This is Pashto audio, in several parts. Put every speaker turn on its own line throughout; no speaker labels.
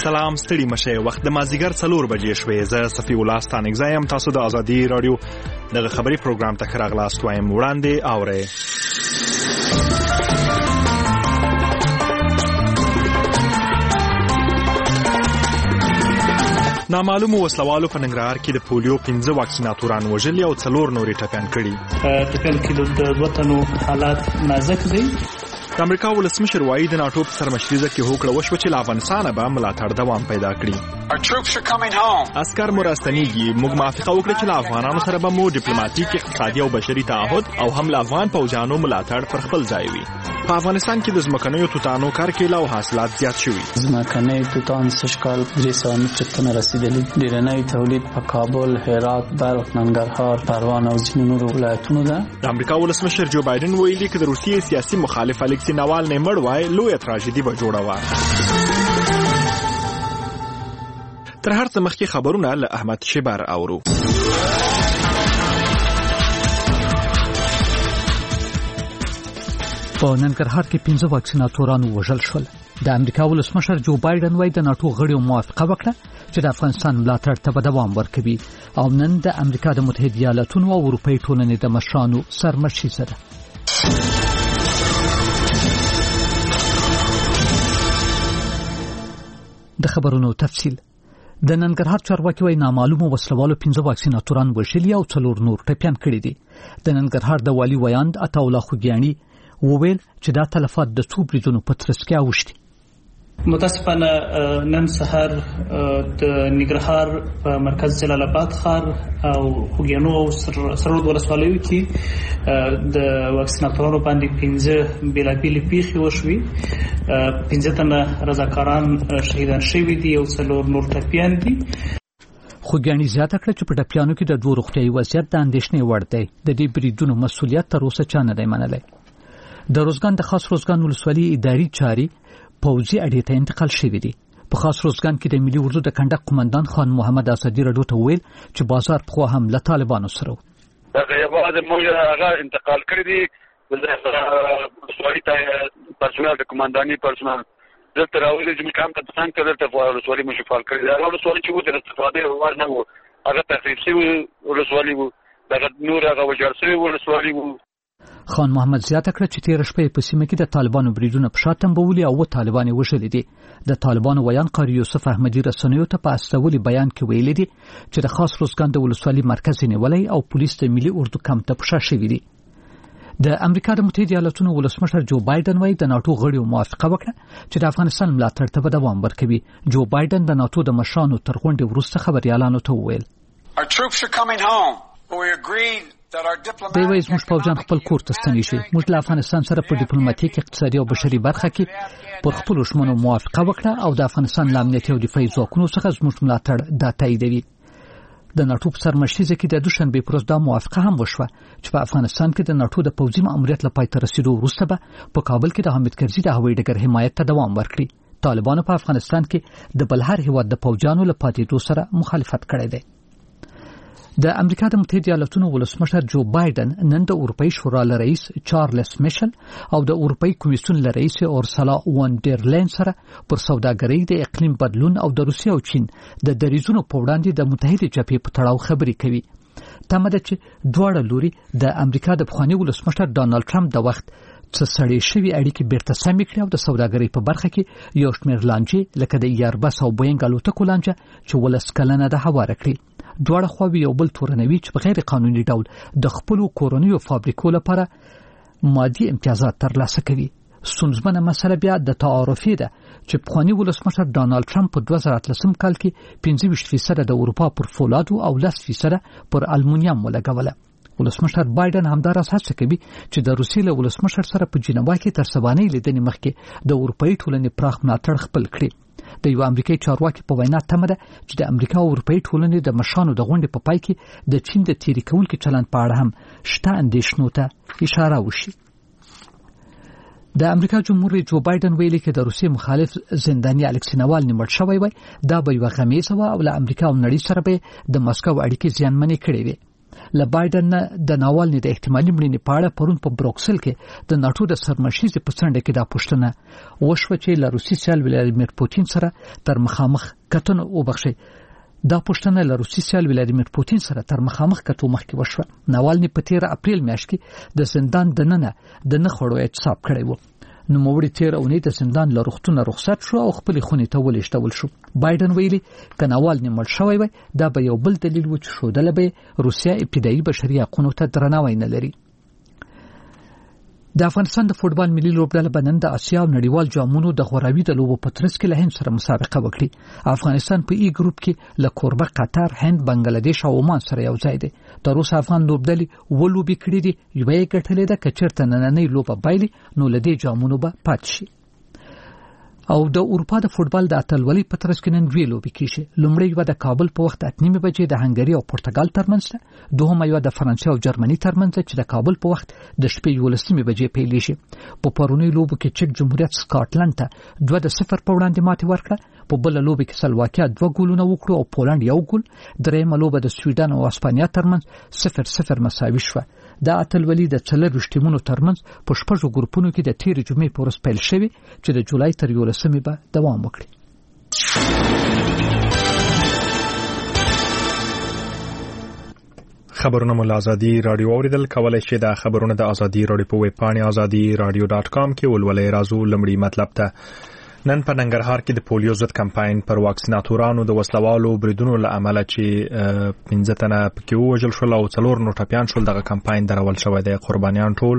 سلام ستړي مشه وخت د مازیګر 4 بجې شوې زه صفی الله ستانګزای یم تاسو د ازادي رادیو دغه خبري پروګرام ته راغلاست وایم وړاندې اورئ نامعلومو وسلوالو په ننګرهار کې د پولیو 15 واکسیناتوران وژلي او 4 نورې ټپيان کړي.
ټپيان کې د وطنو حالات نازک دي.
د امریکا ولسمشر وایي د ناټو په سرمشریزه کې هوکړه وشوه چې له افغانستانه به ملاتړ دوام پیدا کړي. عسکر مو راستنیږي. موږ موافقه وکړه چې له افغانانو سره به مو ډیپلوماټیک، اقتصادي او بشري تعهد او هم له افغان پوځیانو ملاتړ پر خپل ځای وي. په افغانستان کې د ځمکنیو توتانو کرکیله او حاصلات زیات شوي.
ځمکنی توتان سږکال 300 متره ټنه رسیدلي. ډیرنی تولید په کابل، هرات، بلخ، ننګرهار، پروان او ځینو نورو ولایتونو ده.
د امریکا ولسمشر جو بایدن ویلي چې د روسیې سیاسي مخالف الکسی ناوالنی مړ وای لویه تراژیدي به جوړه وه. تر هر څه مخکې خبرونه له احمد شیبر اورو.
په ننګرهار کې 15 واکسیناتورانو وژل شول. د امریکا ولسمشر جو بایدن وايي د ناټو غړیو موافقه وکړه چې د افغانستان ملاتړ ته دوام ورکوي او نن د امریکا د متحده ایالاتونو او اروپאי ټولنې د مشرانو سرمشریزه ده. د خبرونو تفصیل. د ننګرهار چارواکي وايي نامعلومو وسلوالو 15 واکسیناتوران وژلي او 4 نور ټپيان کړي دي. د ننګرهار د والي ویاند عطاالله خوګیانی وویل چې دا تلفات د څو بریدونو په ترڅ کې اوښتي.
متاسفانه نن سحر د ننګرهار په مرکز جلال آباد ښار او خوګیانو او سرود ولسوالیو کې د واکسیناتورانو باندې 15 بیلابیلې پیښې وشوي. 15 تنه رضاکاران شهیدان شوي دي او 4 نور ټپيان دي.
خوګیانی زیاته کړه چې په ټپيانو کې د دوه روغتيایي وضعیت د اندېښنې وړ دی. د دې بریدونو مسؤلیت تر اوسه چا نه دی منلی. د روزګان د خاص روزګان ولسوالۍ اداري چاري پوځي اډې ته انتقال شوې دي. په خاص روزګان کې د ملي اردو د کندک قومندان خان محمد اسدي رډو ته ویل چې بازار په هم له طالبانو سره و.
دا یوازې موږ هغه انتقال کړی دي د ولسوالۍ ته پرسونل د قومنداني پرسونل دلته راوړي چې موږ هم د څنګه دلته ولسوالۍ مو شفال کړی دا ولسوالۍ چې وته استفاده وړ نه وو هغه تخریب شوی ولسوالۍ وو دا نور هغه وجر شوی ولسوالۍ وو.
خان محمد زیاته کړه چې تیر شپه په سیمه کې د طالبانو بریدونه په شاتم بوولي او طالبان وژلي دي. د طالبانو ویان قاری یوسف احمدی رسنیو ته په استولي بیان کې ویلي دي چې د خاص روزګان د ولسوالۍ مرکز نیولای او پولیس د ملي اردو کمپ ته پښه شوی دي. د امریکا د متحده ایالاتونو ولسمشر جو بایدن وايي د ناټو غړیو موافقه وکړه چې د افغانستان ملاتړ ته دوام ورکوي. جو بایدن د ناټو د مشرانو تر غونډې وروسته خبريالانو ته وویل دی وایي زموږ پوځیان خپل کور ته ستنې شي. موږ له افغانستان سره په ډیپلوماټیک، اقتصادي او بشري برخه کې پر خپل ژمنو موافقه وکړه او د افغانستان له امنیتي او دفاعي ځواکونو څخه زموږ ملاتړ دا تاییدوي. د ناټو په سرمشریزه کې د دوشنبه پر ورځ دا موافقه هم وشوه چې په افغانستان کې د ناټو د پوځي ماموریت لپاره تر رسیدو وروسته به په کابل کې د حامد کرزي د هوایي ډګر حمایت ته دوام ورکړي. طالبانو په افغانستان کې د بلهر هیواد د پوځیانو لپاره د سره مخالفت کړی دی. د امریکا د متحده ایالاتونو ولسمشر جو بایدن نن د اروپאי شورا رئیس چارلز میشل او د اروپאי کمیسیون رئیس اورسلا وان ډر لاین سره پر سوداګرۍ د اقلیم بدلون او د روسیې او چین د دریځونو په وړاندې د متحده جبهې په تړاو خبرې کوي. تمه ده چې دواړه لوري د امریکا د پخوانی ولسمشر ډانلډ ټرمپ د وخت څه سړې شوي اړیکې بیرته سمې کړي او د سوداګرۍ په برخه کې یو شمېر لانجې لکه د ایربس او بوینګ الوتکو لانجه چې 12 کلنه ده هواره کړي. دواړه خواوې یو بل تورنوي چې په غیر قانوني ډول د خپل کورونیو فابریکو لپاره مادي امتیازات ترلاسه کوي. ستونزمنه مسله بیا د تعارفي ده چې پخوانی ولسمشر ډانلډ ټرمپ په 2013 کال کې 25% د اروپا پر فولادو او 10% پر المونیم ولګوله. ولسمشر بایدن همداراز هڅه کوي چې د روسیې له ولسمشر سره په جنیوا کې تر سبانۍ لیدنې مخکې د اروپאי ټولنې پراخ ملاتړ خپل کړي. د یو امریکایي چارواکي په وینا تمه ده چې د امریکا او اروپאי ټولنې د مشرانو د غونډې په پای کې د چین د تیری کونکي چلند په اړه هم شته اندېښنو ته اشاره وشي. د امریکا جمهور رئیس جو بایدن ویلي چې د روسیې مخالف زنداني الکسی ناوالنی مړ شوی وای دا به یو غمیزه و او له امریکا او نړۍ سره به د مسکو اړیکې زیانمنې کړې وي. له بایدن د ناوالني د احتمالي مړینې په اړه پرون په بروکسل کې د ناتو د سرمشيزي په څنډه کې دا پوښتنه وشوه چې له روسي سیال ولادیمیر پوتین سره تر مخامخ کتنه وبخښي. دا پوښتنه له روسي سیال ولادیمیر پوتین سره تر مخامخ کتو مخکې وشوه. ناوالني په 13 اپریل میاشت کې د زندان دننه د نخړو اعتصاب کړی و. نو موري 13 اونۍ د زندان له رختونه رخصت شو او خپل خونې ته ولېشتول شو. بایدن ویلي ک ناوالني مړ شوی وي دا به یو بل دلیل و چې شودل به روسیا ابتدایي بشري حقوقو ته درناوی نه لري. د افغانستان د فوټبال ملي لوبډله بنن د اسیا او نړیوال جامونو د غوراوي د لوبو په ترڅ کې له هند سره مسابقه وکړي. افغانستان په ای ګروپ کې له کوربه قطر، هند، بنگلاديش او عمان سره یو ځای دی. تر اوسه افغان لوبډلې ولوبې کړې دي، یو یې ګټلې ده چې چیرته نننۍ لوبه بایلي نو لدې جامونو به پات شي. او د اروپا د فوټبال د اتلولۍ په ترڅ کې نن دوی لوبې کیږي. لومړی یو د کابل په وخت 8:30 بجې د هنګري او پرتګال ترمنځ ده. دوهمه یو د فرانسې او جرمني ترمنځ چې د کابل په وخت د شپې 11:30 بجې پیلېږي. په پرونی لوبو کې چک جمهوریت سکاټلند ته 2-0 په وړاندې ماتې ورکړه. په بل لوبه کې سلواکیا 2 ګولونه وکړو او پولند 1 ګول. درېمه لوبه د سویډن او اسپانیا ترمنځ 0-0 مساوي شوه. دا اتلولي د 4 ټیمونو ترمنځ په شپږو ګروپونو کې د 13 جمعې په ورځ پیل شوی چې د جولای تر 11 به دوام وکړي.
خبرونه مو له ازادي رادیو اوریدل کولای شئ. د خبرونه د ازادي رادیو په ویب پاڼه azadi.radio.com کې ولولئ. راځو لمړی مطلب ته. نن په ننګرهار کې د پولیو ضد کمپاین پر واکسیناتورانو د وسلوالو بریدونو له امله چې 15 تنه پکې وژل شول او 4 نور ټپيان شول. دغه کمپاین درول شوی دی. قربانیان ټول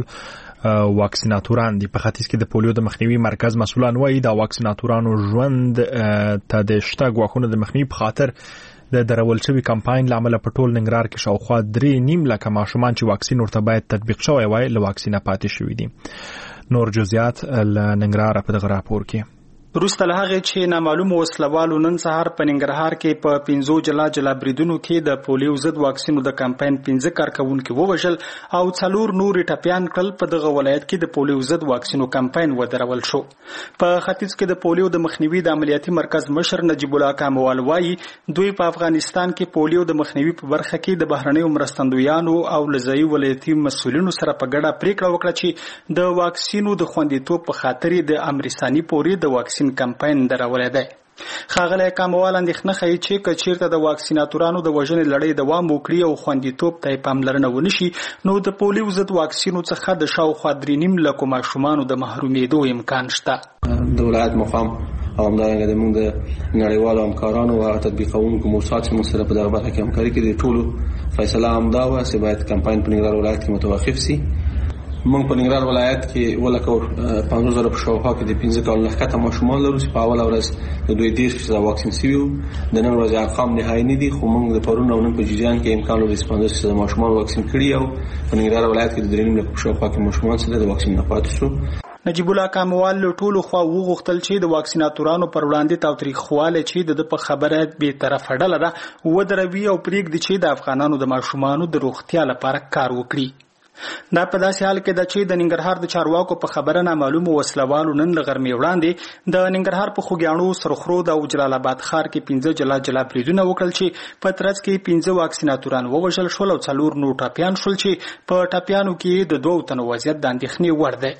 واکسیناتوران دي. په ختیځ کې د پولیو د مخنیوي مرکز مسؤلان وایي دا واکسیناتورانو ژوند ته د شته غواخونو د مخنیوي په خاطر د درول شوی کمپاین لامل په ټول ننګرهار کې شاوخوا 3.5 لک ماشومان چې واکسین ورته باید تطبیق شوی وای له واکسینه پاتې شوی دي. نور جزئیات له ننګرهار په دغه راپور کې.
روسته له هغه چې نامعلوم وسلوالو نن سهار په ننګرهار کې په 15 جلا بریدونو کې د پولیو ضد واکسینو د کمپاین 15 کارکونکو ووژل او 4 نور ټپيان کړل. په دغه ولایت کې د پولیو ضد واکسینو کمپاین ودرول شو. په ختیځ کې د پولیو د مخنیوي د عملیاتي مرکز مشر نجیب الله کاموال وایي دوی په افغانستان کې پولیو د مخنیوي په برخه کې د بهرنیو مرستندویانو او لزایي ولایتي مسؤلینو سره په ګډه پریکړه وکړه چې د واکسینو د خوندیتوب په خاطر د امرستاني پوري د واکسین کمپاین درولې ده. خاغله کاموال اندېښنه ښیي چې کچیرته د واکسیناتورانو د وژنې لړۍ دوام وکړي او خوندیتوب ته پاملرنه ونشي نو د پولیو ضد واکسینو څخه د شاوخوا 3.5 لک ماشومانو د محرومیدو امکان شته.
د ولایت مقام او همدارنګه د موږ د نړیوالو همکارانو او تطبیقونکو موسسات چې موږ سره په دغه برخه کې همکاري کوي د ټولو فیصله همدا و چې باید کمپاین په ننګرهار ولایت کې متوقف شي. موږ په ننګرهار ولایت کې ولکور 50,000 په شاوخوا کې د 15 کال لخته ماشومان لرو چې په اوله ورځ د دوی دیش چې واکسین شوي د نن ورځې ارقام نهایي نه دي خو موږ د پرون او نن په جریان کې امکان لري چې د ماشومان واکسین کړي او په ننګرهار ولایت کې د 3.5 لک په شاوخوا کې ماشومان سره د واکسین نه پاتې شو.
نجیب الله کاموال له ټولو خوا وغوښتل چې د واکسیناتورانو پر وړاندې تاوتریخواله چې د په خبره به طرف ډله ده ودروي او پریږدي چې د افغانانو د ماشومانو د روغتیا لپاره کار وکړي. دا په داسې حال کې د چې د ننګرهار د چارواکو په خبره نامعلوم وسلوالو نن لغرمې وړاندې د ننګرهار په خوګیاڼو سرخرود او جلال آباد ښار کې 15 جلا بریدونه وکړل چې په ترڅ کې 15 واکسیناتوران ووژل شول او 4 نور ټپيان شول چې په ټپيانو کې د 2 تنو وضعیت د اندېښنې وړ دی.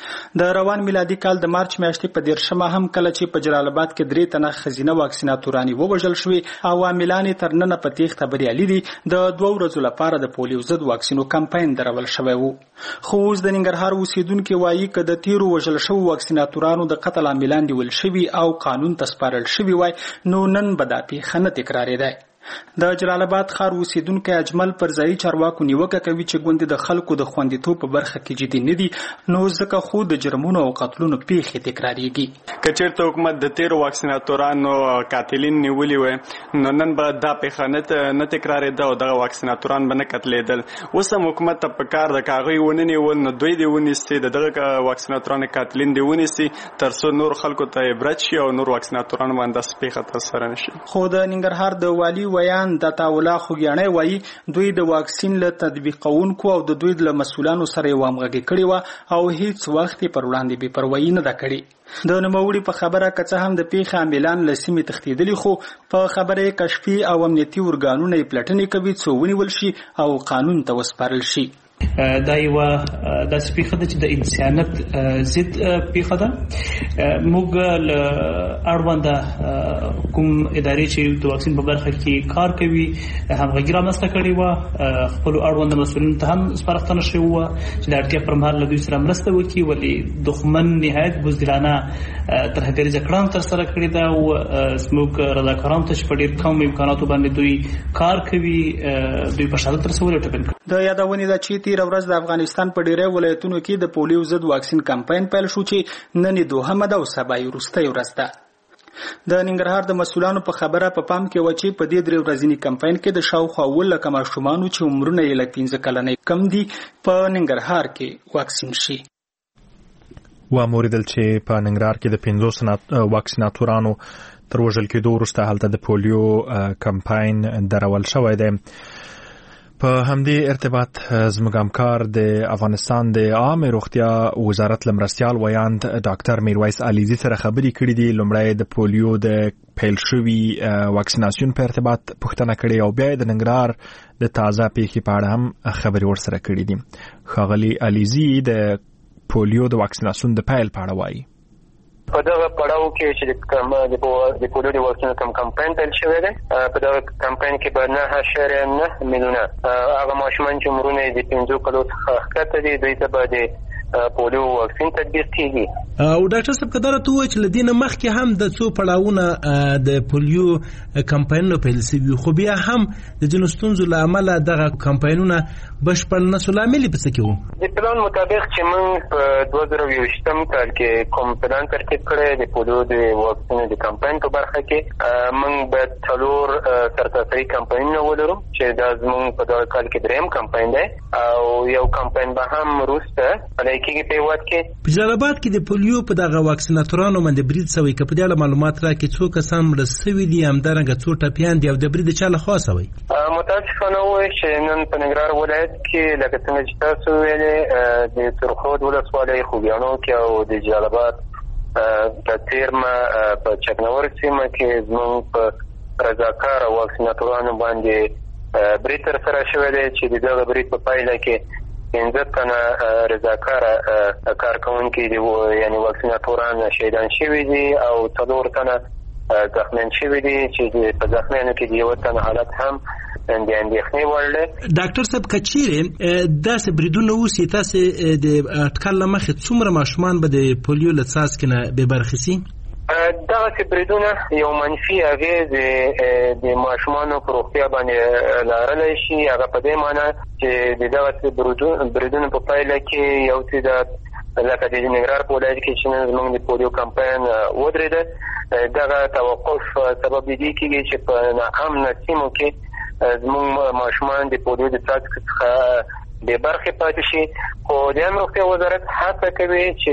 د روان میلادي کال د مارچ میاشتې په 13 هم کله چې په جلال آباد کې 3 تنه خزینه واکسیناتورانی ووژل شوې او عاملان تر نن په تیښته بریالي دي. د 2 ورځو لپاره د پولیو ضد واکسینو کمپاین درول شوی وو. خو اوس د ننګرهار اوسیدونکو وایي چې د 13 وژل شوو واکسیناتورانو د قتل عاملان دی ول شوی او قانون تسپارل شوی وای نو نن به دا پیښه نه تکرارېده. د جلال آباد ښار اوسیدونکو اجمل پرځای چارواکو نیوکه کوي چې ګوند د خلکو د خوندیتوب په برخه کې جدي نه دي نو ځکه خو د جرمونو او قتلونو پیښې تکرارېږي.
کچېرته حکومت د 13 واکسیناتورانو قاتلین نیولي وي نو نن به دا پیښه نه تکرارېده او دغه واکسیناتوران به نه قتلېدل. اوس هم حکومت ته په کار د کاغۍ ونه نیول نو دوی دې ونیسي دغه واکسیناتورانو قاتلین دې ونیسي تر څو نور خلکو ته عبرت شي او نور واکسیناتوران باندې پیښه ترسره نشي.
خو د ننګرهار د والي ویان د تاولا خوګیانه وایي دوی د واکسین له تطبیقونکو او د دوی له مسولانو سره وامغږي کړي و او هیڅ وخت پر وړاندې بې پروايي نه ده کړې. د نوموړي په خبره که هم د پیښې عاملان له سیمې تښتېدلي خو په خبره کشفي او امنیتي ارګانونه یې پلټنې کوي څو ونیول شي او قانون ته وسپارل شي.
دا یو د سپیخه د انسانیت ضد پیښه ده. موږ له اړوند کوم ادارې چې د واکسین په برخه کې کار کوي همغږي رامنځته کړې و، خپل اړوند مسؤلینو ته هم سپارښتنه شوې و چې د اړتیا پر مهال له دوی سره مرسته وکړي، ولې دښمن نهایت بزدلانه تر حد درجه کړنه ترسره کړې ده او زموږ رضاکارانو ته چې په ډېر کم امکاناتو باندې دوی کار کوي دوی په شهادت رسولو ټاکل کړي.
د یادونې ده چې تیر ورځ د افغانستان په ډیری ولایتونو کې د پولیو ضد واکسین کمپاین پیل شو چې نن دوهمه ده او سبا یې وروستۍ ورځ ده. د ننګرهار د مسؤلانو په خبره په پام کې و چې په دې 3 ورځني کمپاین کې د شاوخوا 10 ماشومانو چې عمرونه یې له 15 کلنۍ کم دي په ننګرهار کې واکسین شي.
واموریدل چې په ننګرهار کې د 15 واکسیناتورانو تر وژل کېدو وروسته هلته د پولیو کمپاین درول شوی دی. په همدې ارتباط زموږ همکار د افغانستان د عامه روغتیا وزارت لمرستیال ویاند ډاکټر میرویس علیزي سره خبرې کړې دي. لومړی د پولیو د پیل شوي واکسیناسیون په ارتباط پوښتنه کړې او بیا د ننګرهار د تازه پیښې په اړه هم خبرې ورسره کړې دي. ښاغلي علیزي د پولیو د واکسیناسیون د پیل په اړه وایي.
په دغه پړاو کې چې د پولیو د واکسین کمپاین پیل شوی دی، په دغه کمپاین کې به 9.9 میلیونه هغه ماشومان چې عمرونه یې د 15 کلو څخه ښکته دي دوی ته به د پولیو واکسین تطبیق کیږي.
او ډاکټر صاحب کداره ته وایي چې لدینه مخکې هم د څو پړاوونه د پولیو کمپاینونو پیل شوي خو بیا هم د ځینو ستونزو له امله دغه کمپاینونه بشپړ نسو لامل په څه کې وو.
د پلان مطابق چې موږ په 2020 کال کې کوم پلان ترتیب کړی د پولیو د واکسین د کمپاین په برخه کې موږ به 4 سرتاسري کمپاینونه ولرو چې دا زموږ په دغه کال کې دریم کمپاین دی او یو کمپاین به هم وروسته کېږي په وخت کې.
په جلالاباد کې د پولیو په دغه واکسیناتورانو باندې برید شوی که په دې اړه معلومات راکړي څو کسان مړه شوي دي همدارنګه څو ټپیان دي او د برید چا لخوا شوی؟
متاسفانه وایي چې نن په ننګرهار ولایت کې لکه څنګه چې تاسو ویلې د سرخود ولسوالۍ خوږیانو کې او د جلالاباد په تیرمه په چکنور سیمه کې زموږ په رضاکاره واکسیناتورانو باندې برید ترسره شوی دی چې د دغه برید په پایله کې 15 تنه رضاکاره کارکونکي دي یعنی واکسیناتوران شهیدان شوي دي او 4 تنه زخمیان شوي دي چې په زخمیانو کې د 1 تنه حالت هم د اندېښنې وړ دی.
ډاکټر صاحب که چیرې داسې بریدونه وشي تاسې د اټکل له مخې څومره ماشومان به د پولیو له څاڅکي نه بې برخې شي؟
دغه بریدونه یو منفي اغېز د ماشومانو په روغتیا باندې لرلی شي. هغه په دې معنی چې دغه بریدونو په پایله کې یو څه لکه د ننګرهار په ولایت کې چې زموږ د پولیو کمپاین ودرېده دغه توقف سبب دې کېږي چې په ناامنه سیمو کې زموږ ماشومان د پولیو د څاڅکي څخه بې برخې پاتې شي. خو د عامه روغتیا وزارت هڅه کوي چې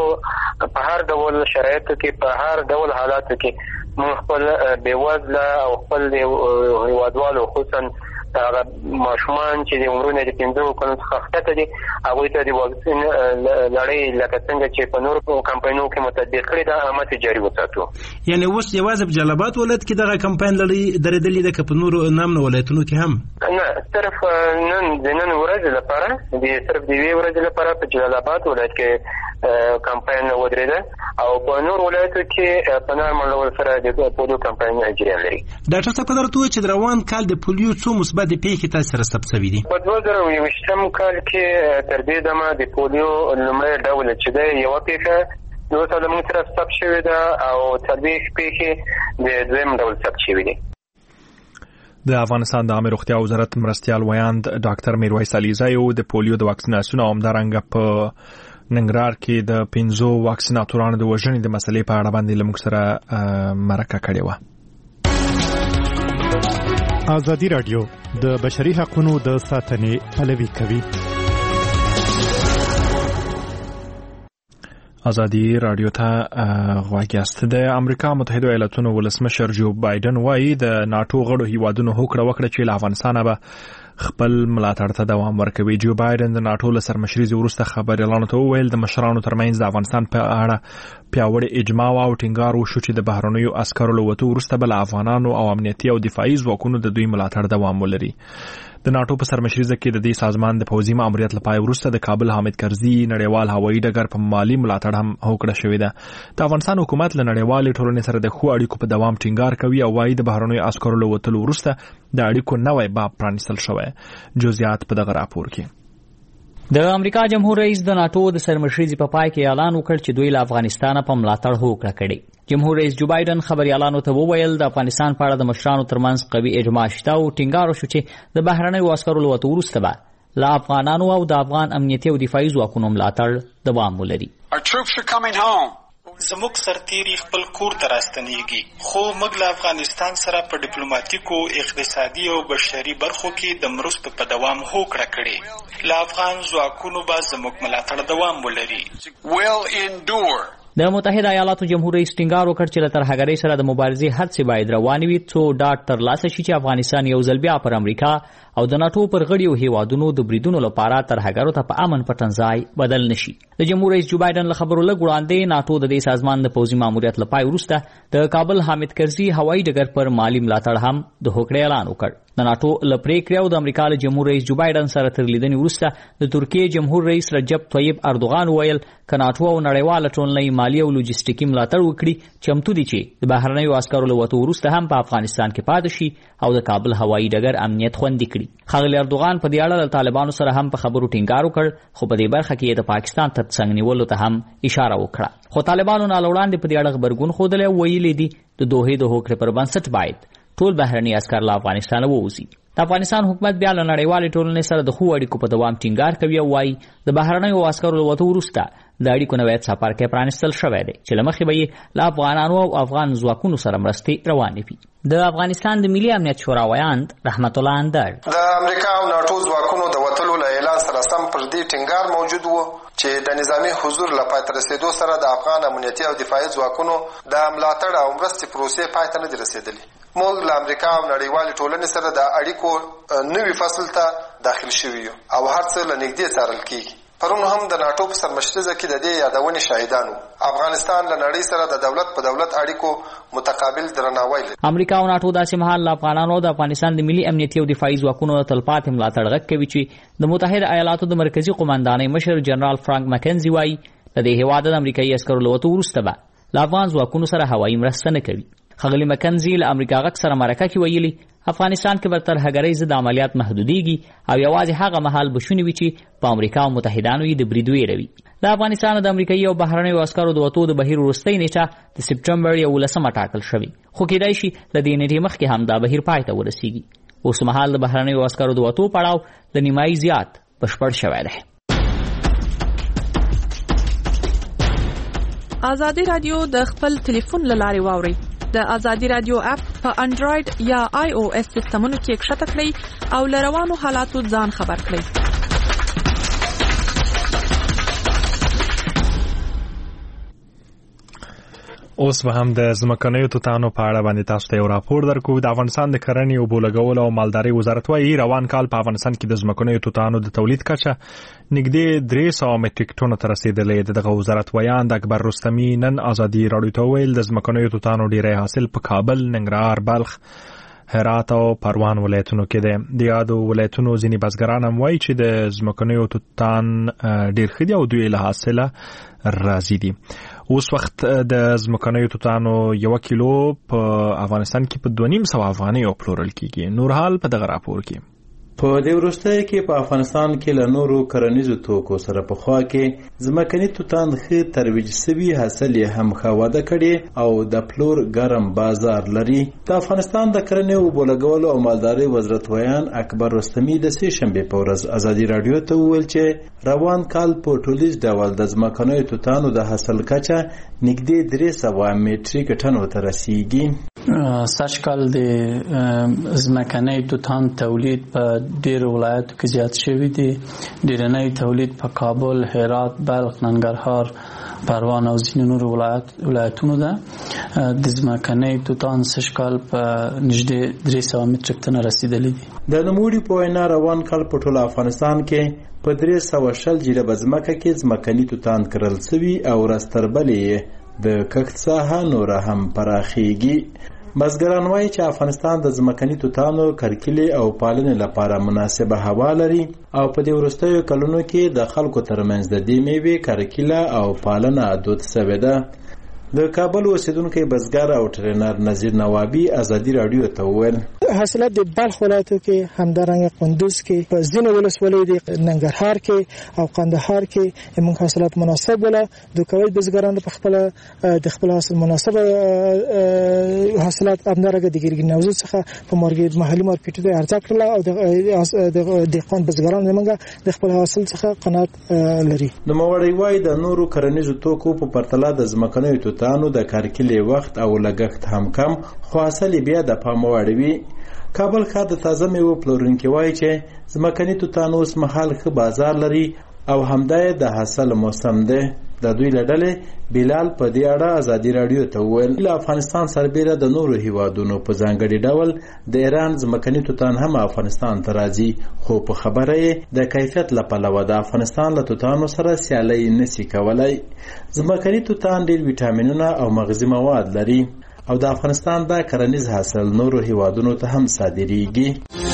په هر ډول شرایطو کې په هر ډول حالاتو کې موږ خپل بېوزله او خپل هیوادوالو خصوصا هغه ماشومان چې د عمرونه د 15 کلونو څخه ښکته دي هغوی ته د واکسین لړۍ لکه څنګه چې په نورو کمپاینونو کې متطبیق کړې ده هماغسې جاري وساتو.
یعنې اوس یوازې په جلالاباد ولایت کې دغه کمپاین لړۍ درېدلې ده که په نورو نامنو ولایتونو کې هم؟
نه صرف د نن ورځې لپاره صرف د یوې ورځې لپاره په جلالاباد ولایت کې کمپاین ودرېده او په نور ولایتو کې په نارمل ډول سره د پولیو کمپاین جریان لري.
ډاکټر صاحب قدرته وایي چې د روان کال د پولیو څو مثبت پیښې تاسو سره ثبت شوي دي؟
په 2021 کال کې تر دې دمه د پولیو لومړی ډول چې دی یوه پیښه وروسته زموږ سره ثبت شوې ده او 40 پیښې د دویم ډول ثبت شوي دي.
د افغانستان د عامه روغتیا وزارت مرستیال ویاند ډاکټر میرویس علیزي د پولیو د واکسیناسیون او همدارنګه په ننګرهار کې د 15 واکسیناتورانو د وژنې د مسلې په اړه باندې له موږ سره مرکه کړې وه.
ازادي راډیو د بشري حقوقو د ساتنې پلوي کوي.
ازادي رادیو ته غواړي است د امریکا متحده ایالاتونو ولسمشر جو بایدن وايي د ناتو غړو هیوادونو هوکړه وکړه چې له افغانستان به خپل ملاتړ ته دوام ورکوي. جو بایدن د ناتو له سرمشرۍ وروسته خبريالانو ته وویل د مشرانو ترمنځ د افغانستان په اړه پیاوړی اجماع او ټینګار وشو چې د بهرنیو عسکرو له وتو وروسته بل افغانانو او امنیتي او دفاعي ځواکونو د دوی ملاتړ دوام ولري. د ناتو په سرمشرۍ کې د دې سازمان د پوځي ماموریت لپاره وروسته د کابل حامد کرزي نړیوال هوایي ډګر په مالی ملاتړ هم هوکړه شوې ده. د افغانستان حکومت له نړیوالې ټولنې سره د ښو اړیکو په دوام ټینګار کوي او وايي د بهرنیو عسکرو له وتلو وروسته د اړیکو نوی باب پرانیستل شوی. جزئیات په دغه راپور کې.
د امریکا جمهور رئیس د ناتو د سرمشرۍ په پای کې اعلان وکړ چې دوی له افغانستان په ملاتړ هوکړه کړې. جمهور رئیس جو بایدن خبريالانو ته وویل د افغانستان په اړه د مشرانو ترمنځ قوي اجماع شته او ټینګار وشو چې د بهرنیو عسکرو له وتو وروسته به له افغانانو او د افغان امنیتي او دفاعي ځواکونو ملاتړ دوام ولري.
زموږ سرتیري خپل کور ته راستنیږي، خو موږ له افغانستان سره په ډیپلوماټیکو، اقتصادي او بشري برخو کې د مرستو په دوام هوکړه کړې. له افغان ځواکونو به زموږ ملاتړ دوام ولري.
د متحده ایالاتو جمهور رئیس ټینګار وکړ چې له ترهګرۍ سره د مبارزې هڅې باید روانې وي څو ډاډ ترلاسه شي چې افغانستان یو ځل بیا پر امریکا او د ناتو پر غړیو هیوادونو د بریدونو لپاره ترهګرو ته په امن پټنځای بدل نشي. د جمهور رئیس جو بایدن له خبرو لږ وړاندې ناتو د دې سازمان د پوځي ماموریت لپاره وروسته د کابل حامد کرزي هوایي ډګر پر مالی ملاتړ هم د هوکړې اعلان وکړ. د ناتو له پریکړې او د امریکا له جمهور رئیس جو بایدن سره تر لیدنې وروسته د ترکیې جمهور رئیس رجب طیب اردوغان ویل ک ناتو او نړیواله ټولنې مالی او لوجستیکي ملاتړ وکړي چمتو دي چې د بهرنیو عسکرو له وتو وروسته هم په افغانستان کې پاتې شي او د کابل هوایي ډګر امنیت خوندي کړي. ښاغلی اردوغان په دې اړه له طالبانو سره هم په خبرو ټینګار وکړ خو په دې برخه کې د پاکستان تر څنګ نیولو ته هم اشاره وکړه. خو طالبانو نه وړاندې په دې اړه خبرګون ښودلی او ویلي دي د دوحې د هوکړې پر بنسټ باید ټول بهرني عسکر له افغانستانه ووځي. د افغانستان حکومت بیا له نړیوالې ټولنې سره د ښو اړیکو په دوام ټینګار کوي او وایي د بهرنیو عسکرو له وتو وروسته د اړیکو نوی څپرکی پرانیستل شوی دی چې له مخې به یې له افغانانو او افغان ځواکونو سره مرستې روانې وي. د افغانستان د ملي امنیت شورا ویاند رحمت الله اندر
د امریکا او ناتو ځواکونو د وتلو له اعلان سره سم پر دې ټینګار موجود وو چې د نظامی حضور له پای ته رسیدو سره د افغان امنیتي او دفاعي ځواکونو د ملاتړ او مرستې پروسې پای ته نه دي رسیدلي. موږ له امریکا او نړیوالې ټولنې سره د اړیکو نوي فصل ته داخل شوي یو او هر څه له نږدې څارل کیږي. پرون هم د ناتو په سرمشرۍ کې د دې یادونې شاهدان وو. افغانستان له نړۍ سره د دولت په دولت اړیکو متقابل درناوی لري.
امریکا او ناتو داسې مهال له افغانانو د افغانستان د ملي امنیتي او دفاعي ځواکونو تلپاتې ملاتړ غږ کوي چې د متحده ایالاتو د مرکزي قومندانۍ مشر جنرال فرانک مکنزي وایي د دې هېواد د امریکایي عسکرو له وتو وروسته به له افغان ځواکونو سره هوایي مرسته نه کوي. ښاغلي مکنزي له امریکا غږ سره مرکه کې ویلي افغانستان کې به ترهګرۍ ضد عملیات محدودېږي او یوازې هغه مهال به شونې وي چې په امریکا او متحدانو یې د برید ویروي. د افغانستان د امریکایي او بهرنیو عسکرو د وتو د بهیر وروستۍ نیټه د سپټمبر 11 ټاکل شوې خو کېدای شي له دې نیټې مخکې هم دا بهیر پای ته ورسیږي. اوس مهال د بهرنیو عسکرو د وتو پړاو د نیمایي زیات بشپړ شوی دی.
ازادي رادیو د خپل ټلیفون له لارې واورئ. د ازادي رادیو اپ په انډراید یا آی او اس سیسټمونو کې کښته کړئ او له روانو حالاتو ځان خبر کړئ.
اوس به هم د ځمکنیو توتانو په اړه باندې تاسو ته یو راپور درکو. د افغانستان د کرنې او بولګولو او مالدارۍ وزارت وايي روان کال په افغانستان کې د ځمکنیو توتانو د تولید کچه نږدې 300 میټریک ټنو ته رسیدلې. دغه وزارت ویاند اکبر رستمی نن ازادي راډیو ته ویل د ځمکنیو توتانو ډیری حاصل په کابل، ننګرهار، بلخ، هرات او پروان ولایتونو کې دی. د یادو ولایتونو ځینې بزګران هم وایي چې د ځمکنیو توتان ډیر ښه دي او دوی له حاصله راضي دي. اوس وخت د ځمکنیو توتانو 1 کیلو په افغانستان کې په 2.5 افغانۍ پلورل کیږي. نورحال په دغه راپور کې
په دې وروستۍ کې په افغانستان کې له نورو کرنیزو توکو سره په خوا کې ځمکني توتان ښه ترویج شوي حاصل یې هم ښه وده کړې او د پلور ګرم بازار لري. د افغانستان د کرنې او بولګولو او مالدارۍ وزارت ویان اکبر رستمی د سې شنبې په ورځ ازادي راډیو ته وویل چې روان کال په ټولیز ډول د ځمکنیو توتانو د حاصل کچه نږدې 300 میټریک ټنو ته رسیږي.
سږ کال د ځمکني توتان تولید په ډېر ولایتو کې زیات شوی دی. ډېرنی تولید په کابل، هرات، بلخ، ننګرهار، پروان او ځینو نورو ولایتونو ده. د ځمکنۍ توتان سږ کال په نږدې 300 متریک ټنه رسیدلی دي.
د نوموړي په وینا روان کال په ټول افغانستان کې په 320 جریبه ځمکه کې ځمکني توتان کرل شوي او راستربلې د کښت ساحه نور هم پراخیږي. بزګران وایي چې افغانستان د ځمکني توتانو کرکیلې او پالنې لپاره مناسبه هوا لري او په دې وروستیو کلونو کې د خلکو ترمنځ د دې میوې کرکیله او پالنه دود شوې ده. د کابل اوسیدونکی بزګر او ټرینر نذیر نوابی ازادي رادیو ته وویل
حاصلات د بلخ ولایتو کې همدارنګه کندوز کې په ځینو ولسوالیو د ننګرهار کې او قندهار کې موږ حاصلات مناسب ولا د کوي بزګرانو په خپل د خپل حاصل مناسب حاصلات همدارنګه د ګرګین نوزو څخه په مارکیټ محلي مارکیټ ته ارزاق کړل او د دهقان بزګرانو موږ د خپل حاصل څخه قناعت لري.
د موړی وای د نورو کرنیزو توکو په پرتله د ځمکنیو توتانو د کارکلې وخت او لګښت هم کم خو حاصل بیا د پام وړ وي. کابل ښار د تازه میوو پلورونکي وایي چې ځمکني توتان اوس مهال ښه بازار لري او همدا د حاصل موسم دی. د دوی له ډلې بلال په دې اړه ازادي رادیو ته وویل له افغانستان سربیره د نورو هیوادونو په ځانګړي ډول د ایران ځمکني توتان هم افغانستان ته راځي خو په خبره یې د کیفیت له پلوه د افغانستان له توتانو سره سیالي نشي کولی. ځمکني توتان ډېر ویټامینونه او مغذي مواد لري او د افغانستان دا کرنیز حاصل نورو هیوادونو ته هم صادریږي.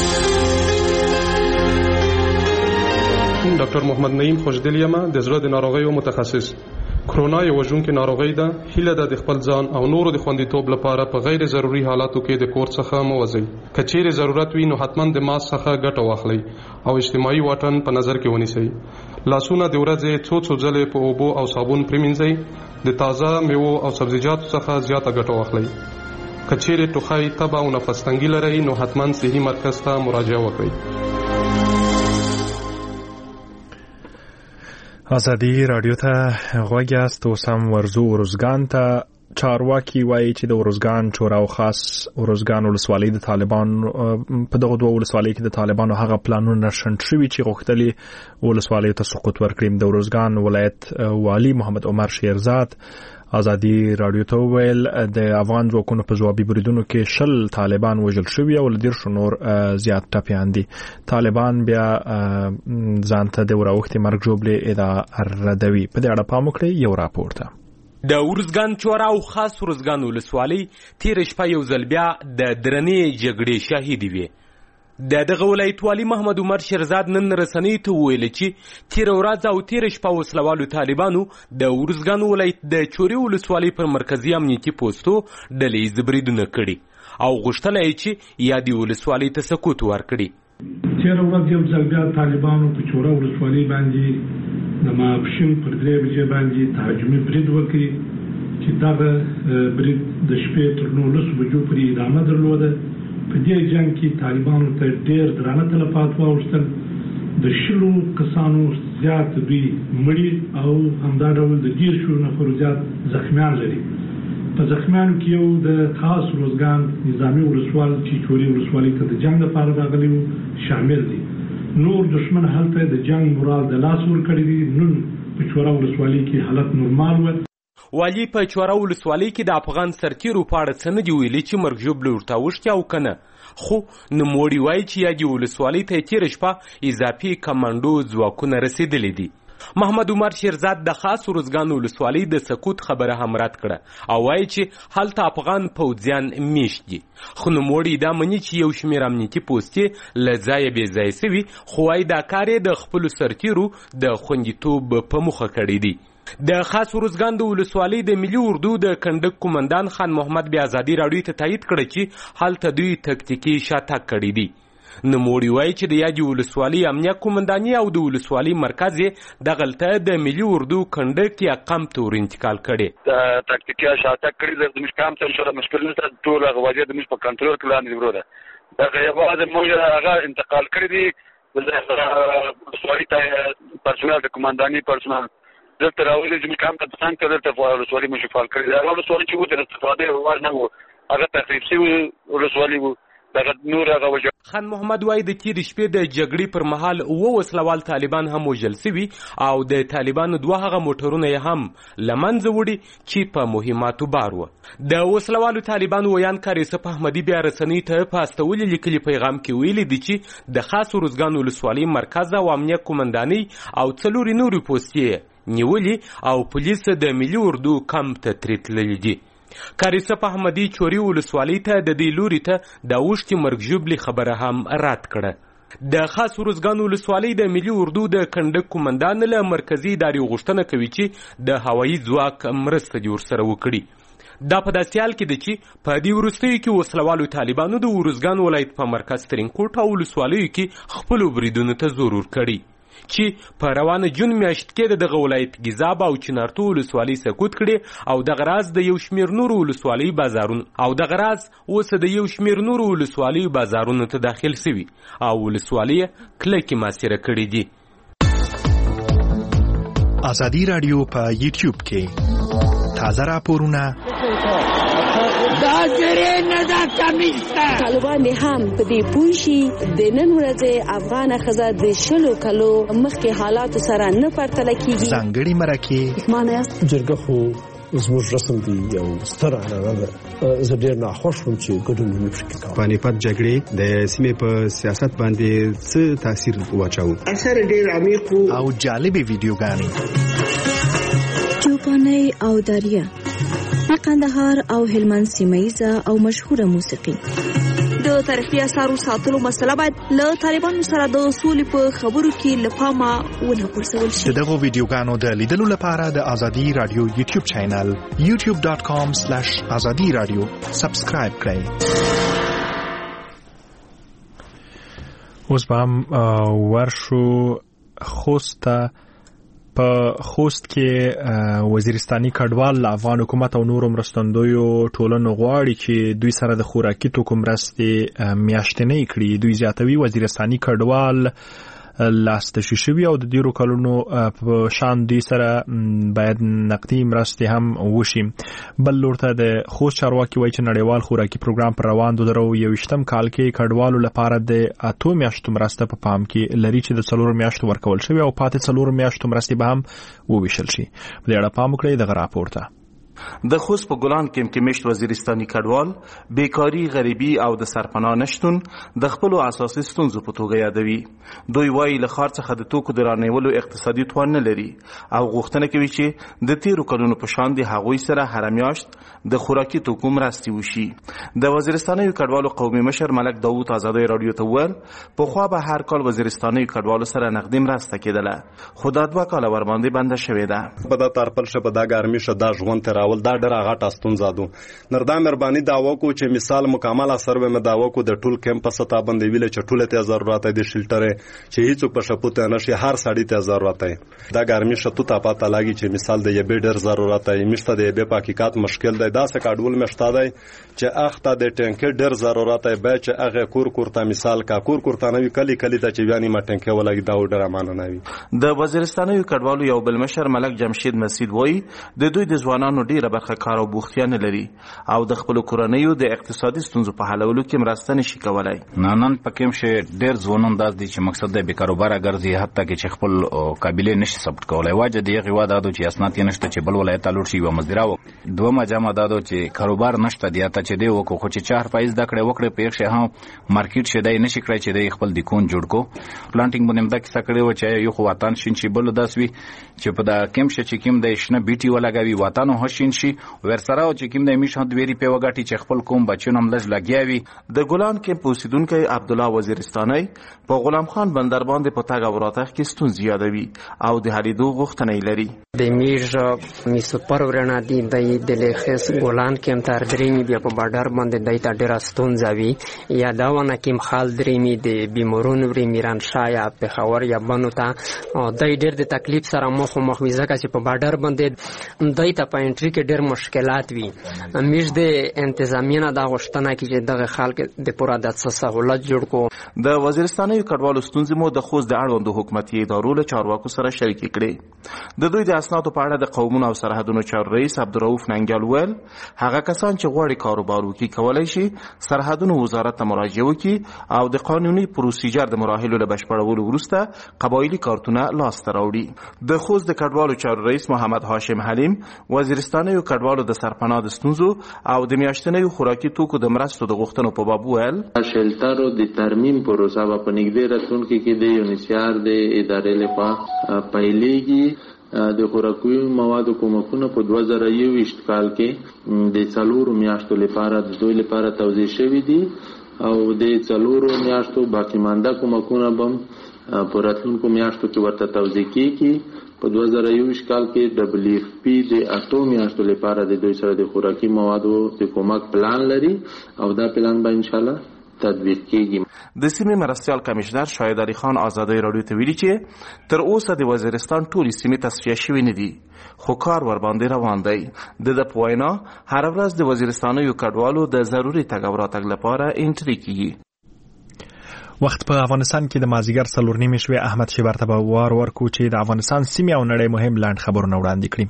ډاکټر محمد نعیم خوشدل یم د زړه د ناروغیو متخصص. کرونا یو وژونکې ناروغي ده. هیله ده د خپل ځان او نورو د خوندیتوب لپاره په غیر ضروري حالاتو کې د کور څخه مه وځئ. که چیرې ضرورت وي نو حتما د ماسک څخه ګټه واخلئ او اجتماعي واټن په نظر کې ونیسئ. لاسونه د ورځې څو ځلې په اوبو او صابون پریمنځئ. د تازه میوو او سبزیجاتو څخه زیاته ګټه واخلئ. که چیرې ټوخی، تبه او نفس تنګي لرئ نو حتما صحي مرکز ته مراجعه وکړئ.
ازادي رادیو ته غوږ یاست. اوس هم ورځو ورزګان ته. چارواکي وایي چې د ورزګان چوره او خاص ورزګان ولسوالۍ د طالبان په دغه دوه ولسوالیو کې د طالبانو هغه پلانونه شنډ شوي چې غوښتلي ولسوالیو ته سقوط ورکړي. د ورزګان ولایت والي محمد عمر شیرزاد ازادي رادیو ته وویل د افغان ځواکونو په ځوابي بریدونو کې 20 طالبان وژل شوي او له 10 نور زیات ټپیان دي. طالبان بیا ځان ته د وراوښتي مرګ ژوبلې ادعا ردوي. په دې اړه پام وکړئ یو راپور ته.
د ورزګان چوره او خاص ورزګان ولسوالۍ تیر شپه یو ځل بیا د درنې جګړې شاهد وي. دغه ولایت والی محمد عمر شیرزاد نن رسنۍ ته وویل چې تیر ورځ او تیر شپه وسلوالو طالبانو د ورزګان ولایت د چوري ولسوالۍ پر مرکزی امنیتي پوسټو ډلې بریدونه کړي او غوښتل یې چې یادې ولسوالۍ ته سقوط ورکړي.
تیر ورځ یو ځل بیا طالبانو په چوره ولسوالۍ باندې د ماپښین پر 3 بجې باندې تهاجمي برید وکړي چې دغه برید د شپې تر 19 بجو پورې ادامه درلوده. په دې جنگ کې طالبانو ته ډېر درانه تلفات واوښتل. د 20 کسانو زیات دوی مړي او همدا ډول د 10 نفرو زیات زخمیان لري. په زخمیانو کې یو د خاص روزګان نظامی ولسوال چې چوري ولسوالۍ ته د جنگ لپاره راغلی و شامل دي. نور دشمن هلته د جنگ مورال د لاس ورکړی دي. نن په چوره ولسوالۍ کې حالت نورمال و.
والی په چوره ولسوالۍ کې د افغان سرتیرو په اړه څه نه دي ویلي چې مرګ ژوبلې ورته اوښتې او که نه. خو نوموړي وایي چې یادې ولسوالۍ ته یې تېره شپه اضافي کمانډو ځواکونه رسېدلي دي. محمد عمر شیرزاد د خاص ورزګان ولسوالۍ د سقوط خبره هم رد کړه او وایي چې هلته افغان پوځیان میشت دي. خو نوموړي دا مني چې یو شمېر امنیتي پوستې له ځایه بې ځایه سوي خو وایي دا کار یې د خپلو سرتیرو د خوندیتوب په موخه کړی دی. د خاص ورزګان د ولسوالۍ د ملي اردو د کنډک قومندان خان محمد بیا ازادي راډیو ته تایید کړه چې هلته دوی تکتیکي شاتګ کړی دی. نوموړي وایي چې د یادې ولسوالۍ امنیه قومنداني او د ولسوالۍ مرکز یې دغلته د ملي اردو کنډک یا قم ته ور انتقال کړی.
تکتیکي شاتګ کړی د زموږ کام ته شوره مشکل نشته. ټول هغه وضعیت زموږ په کنټرول کې لاندې وروده. دغه یوازې موږ هغه انتقال کړی دی د ولسوالۍ ته پرسونل د قومنداني پرسونل دلته راولي چې موږ کام ته څنګه ته دلته ولسوالۍ موږ فعال کړی. هغه ولسوالۍ چې و د استفادې وړ نه و هغه تخریب شوي ولسوالۍ و. دغه نور هغه وجه.
خان محمد وایي د تېرې شپې د جګړې پر مهال 7 وسلوال طالبان هم وژل سوي او د طالبانو 2 هغه موټرونه یې هم له منځه وړي چې په مهماتو بار وه. د وسلوالو طالبانو ویانکار یوسف احمدي بیا رسنیو ته په استولي لیکلي پیغام کې ویلي دي چې د خاص ارزګان ولسوالۍ مرکز او امنیه قومندانۍ او 4 نورې پوستې نیولي او پولیس د ملي اردو کمپ ته ترې تللي دي. کاریصف احمدي چوري ولسوالۍ ته د دې لوري ته د اوښتې مرګ ژوبلې خبره هم رد کړه. د خاص ارزګان ولسوالۍ د ملي اردو د کنډک قومندان له مرکزي ادارې غوښتنه کوي چې د هوایي ځواک مرسته دې ورسره وکړي. دا په داسې حال کې ده چې په دې وروستیو کې وسلوالو طالبانو د ارزګان ولایت په مرکز ترینکوټ او ولسوالیو کې خپلو بریدونو ته زور ورکړي چې په روانه جون میاشت کې دغه ولایت ګیزاب او چنارتو ولسوالۍ سقوط کړي او دغه راز د یو شمېر نورو ولسوالیو بازارونو ته داخل سوي او ولسوالۍ کلکې محاصره کړي دي.
ازادي راډیو په یوټیوب کې تازه راپورونه
طالبان هم په دې پوه شي د نن ورځې افغان ښځه د 20 کالو مخکې حالاتو سره نه پرتله کیږي.
ځانګړي مرکې
معنی
جرګه خو زموږ رسم دی یو ستر عنعنه ده. زه ډېر ناخوښ وم چې ګډون مې پکې کاوه.
پانیپت جګړې د سیمې په سیاست باندې څه تاثیر واچاوه؟
اثر ډېر عمیق
او جالبې ویډیوګانې
چوپانۍ او داریه د قندهار او هلمند سیمه‌یزه او مشهوره موسیقي. د تاریخي اثارو ساتلو مسله باید له طالبانو سره د اصول په خبرو کې له پامه ونه غورځول شي.
دغه ویډیوګانو د لیدلو لپاره د ازادي رادیو یوټیوب چینل youtube.com/azadi radio سبسکرایب کړئ. اوس به هم ورشو خوست په خوست کې وزیرستاني کډوال له افغان حکومت او نورو مرستندویو ټولنو غواړي چې دوی سره د خوراکي توکو مرستې میاشتنۍ کړي. دوی زیاتوي وزیرستاني کډوال لاستشي شوي او د ډیرو کلونو په شان دوی سره باید نقدي مرستې هم وشي. بل لور ته د خوست چارواکي وایي چې نړیوال خوراکي پروګرام پر روان 2021 کال کې کډوالو لپاره د 8 میاشتو مرسته په پام کې لري چې د 4 میاشتو ورکول شوی او پاتې 4 میاشتو مرستې به هم وویشل شي. په دې اړه پام وکړئ دغه راپور ته.
د خوست په ګلان کې مشت وزیرستاني کډوال بیکاری، غریبي او د سرپناه نشتون د خپل اساسي ستونزو په توګه یادوي. دوی وایي له ښار څخه د توکو د رانیولو اقتصادي توان نه لري او غوښتنه کوي چې د تیرو کلونو په شان د هغوی سره هر میاشت د خوراکي توکو مرستې وشي. د وزیرستاني کډوالو قومي مشر ملک داوود ازادي رادیو ته وویل پخوا به هر کال وزیرستاني کډوالو سره نقدي مرسته کېدله خو دا 2 کاله ورباندې بنده شوې ده.
په دا تارپل شه په دا ګرمي شه دا ژوند ته راول دا ډېره غټه ستونزه ده. نردا مهرباني دا وکړو چې مثال مکمل اثر به مې دا وکړو د ټول کیمپ په ستا باندې ویل چې ټول ته ضرورت دی شیلټر چې هیڅ په شپوته نشي هر سړی ته ضرورت دی. دا ګرمي شته ته پاته لاګي چې مثال د یبه ډېر ضرورت دی مشته د یبه پاکیکات مشکل دی دا څه کډول مشته دی چې اخته د ټینکر ډېر ضرورت دی به چې هغه کور ته مثال کا کور ته نوی کلی ته چې بیانې ما ټینکر ولګي دا ډېر امانه نوی.
د وزیرستاني کډوالو یو بل مشر ملک جمشید مسعود وایي د دوی د ځوانانو ډیره برخه کار او بوختیا نه لري او د خپل کورنیو د اقتصادي ستونزو په حلولو کې مرسته نشي کولای.
نن پکې مشه ډیر ځوانان داس دي چې مقصد د بیکاروبار ګرځي حتی کې خپل قابلیت نشي ثبت کولای. واجه دی غوا دادو چې اسناد یې نشته چې بل ولایت لور شي و مزدراو دوه جامه دادو چې کاروبار نشته دی ته چې دی وکړو خو چې 4 د کړه په ښه هم مارکیټ شه دی نشي کړی چې دی خپل د کون جوړ کو پلانټینګ باندې مدا کیسه کړی و چې یو خو وطن شین شي بل داسوي چې په دا کم شه چې کیم د شنه بیټي ولګوي وطن هوشین شي ورسره چې کیم د میش هد ویری په وګاټي چې خپل کوم بچو نم لږ لګیاوي.
د ګلان کې پوسیدونکو عبد الله وزیرستاني په غلام خان بندر باندې په تاګ اوراتخ کې ستونزې یادوي او د هلیدو غوښتنې لري.
د میژ میسود پرورنا دی د لخص ګلان کې تر درېمي بیا په بارډر باندې دای ته ډېر ستونزې وي یا دا ونه کې خال درېمي د بیمورونو ورې میران شایا په خور یا بنو ته دای ډېر د تکلیف سره مخ وي ځکه چې په بارډر باندې دای ته په انټری کې ډېر مشکلات وي. موږ د انتظامیه نه دا غوښتنه کوي چې دغه خلک د پوره د سہولت جوړ کړو.
د وزیرستاني کډوالو ستونزې مو د خوست د اړوندو حکومتي ادارو له چارواکو سره شریکې کړې. د دوی د اسنادو په اړه د قومونو او سرحدونو چارو رئیس عبدالرؤف ننګیال وویل هغه کسان چې غواړي کاروبار وکړي کولی شي سرحدونو وزارت ته مراجعه وکړي او د قانوني پروسیجر د مراحلو له بشپړولو وروسته قبایلي کارتونه لاسته راوړي. د خوست د کډوالو چارو رئیس محمد هاشم حلیم وزیرستاني کډوالو د سرپناه د ستونزو او د میاشتنیو خوراکي توکو د مرستو د غوښتنو په باب وویل
شلټرو د ترمیم پروسه په نږدې راتلونکي کې د یونیسیار د ادارې لخوا پیلېږي. د خوراکي موادو کومکونه په 2021 کال کې د 4 میاشتو لپاره د دوی لپاره توزیع شوي دي او د 4 میاشتو باقی مانده کومکونه به په راتلونکو میاشتو کې ورته توزیع کیږي. په 2021 کال کې WFP د 8 میاشتو لپاره د دوی سره د خوراکي موادو د کومک پلان لري او دا پلان به ان شاء الله تطبیق کیږي.
د سیمې مرستیال کمشنر شاهد علي خان ازادۍ راډیو ته ویلي چې تر اوسه د وزیرستان ټولې سیمې تصفیه شوې نه دي خو کار ورباندې روان دی. د په وینا هر ورځ د وزیرستانیو کډوالو د ضروري تګ او راتګ لپاره انټري کیږي.
وخت په افغانستان کې د مازیګر 4:30 شوې. احمد شیبر ته به وار ورکو چې د افغانستان سیمې او نړۍ مهم لاند خبرونه وړاندې کړي.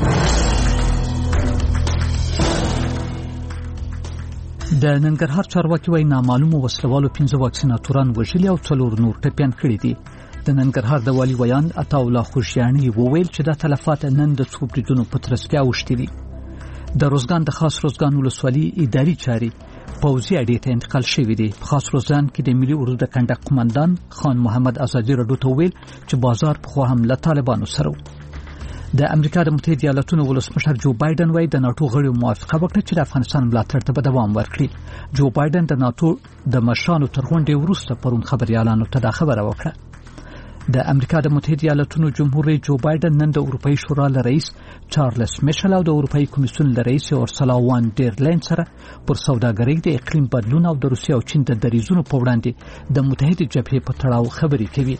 د ننګرهار چارواکي وايي نامعلومو وسلوالو 15 واکسیناتوران وژلي او 4 نور ټپيان کړي دي. د ننګرهار د والي ویان عطاالله خوشیانی وویل چې د تلفات نن د څو بریدونو په ترڅ کې اوښتي دي. د روزګان د خاص روزګان ولسوالي اداري چاري پوځي اډې ته انتقال شوې دي. په خاص روزګان کې د ملي اردو د کنډک قومندان خان محمد ازادي راډیو ته ویل چې بازار په خو هم له طالبانو سره. د امریکا د متحده ایالاتونو ولسمشر جو بایدن وايي د ناتو غړو موافقه وکړه چې د افغانستان ملاتړ ته دوام ورکړي. جو بایدن د ناتو د مشرانو تر غونډې وروسته پرون خبريالانو ته دا خبره وکړه. د امریکا د متحده ایالاتونو جمهور رئیس جو بایدن نن د اروپאי شورا رئیس چارلز میشل او د اروپאי کمیسیون رئیس اورسلا وان ډیر لاین سره پر سوداګرۍ د اقلیم بدلون او د روسیې او چین د دریزونو په وړاندې د متحده جبهې په تړاو خبرې کوي.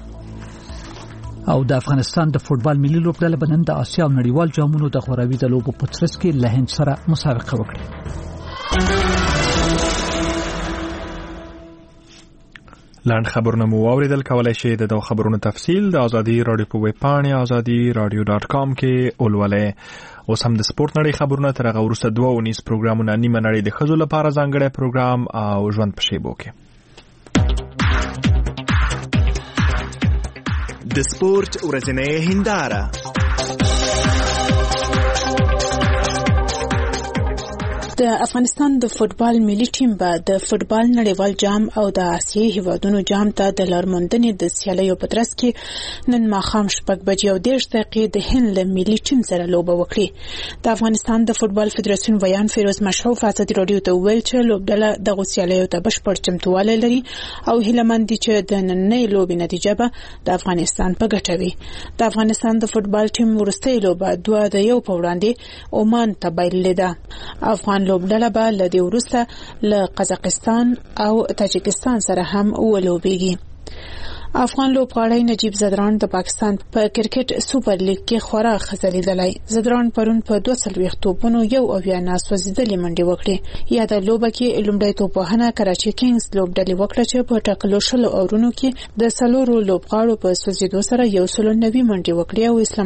او د افغانستان د فوتبال ملي لوبډله بنن د آسیا او نړیوال جامونو د غوراوي د لوبو په ترڅ کې له هند سره مسابقه وکړه.
لاند خبرونه مو واوریدل. کولای شئ د خبرونو تفصیل د ازادي رادیو په ویب پاڼه azadi.radio.com کې ولولئ. اوس هم د سپورت نړۍ خبرونه تر هغه وروسته 2 پروګرامونه نیمه نړۍ د ښځو لپاره ځانګړی پروګرام او ژوند په شیبو کې.
د سپورت ورځنۍ هنداره.
د افغانستان د فوتبال ملي ټیم به د فوتبال نړیوال جام او د آسیایي هیوادونو جام ته د لارموندنې د سیالیو په ترڅ کې نن ماښام 6:30 د هند له ملي ټیم سره لوبه وکړي. د افغانستان د فوتبال فدراسیون ویان فیروز مشهوف ازادي راډیو ته ویل چې لوبډله د سیالیو ته بشپړ چمتووالی لري او هیله مند دي چې د نننۍ لوبې نتیجه به د افغانستان په ګټه وي. د افغانستان د فوتبال ټیم وروستۍ لوبه 2-1 په وړاندې عمان ته بایللې ده. افغان لوبډله به له دې وروسته له قزاقستان او تاجکستان سره هم ولوبېږي. افغان لوبغاړی نجیب زدران د پاکستان په کرکټ سوپر لیګ کې خورا خزلیدلی. زدران پرون په 2 توپونو 1 ناسوځېدلې منډې وکړې. یا د لوبه کې لومړی توپوهنه کراچي کینګز لوبډلې وکړه چې په ټاکلو 10 اورونو کې د 4 لوبغاړو په سوځېدو سره 190 منډې وکړې او اسلام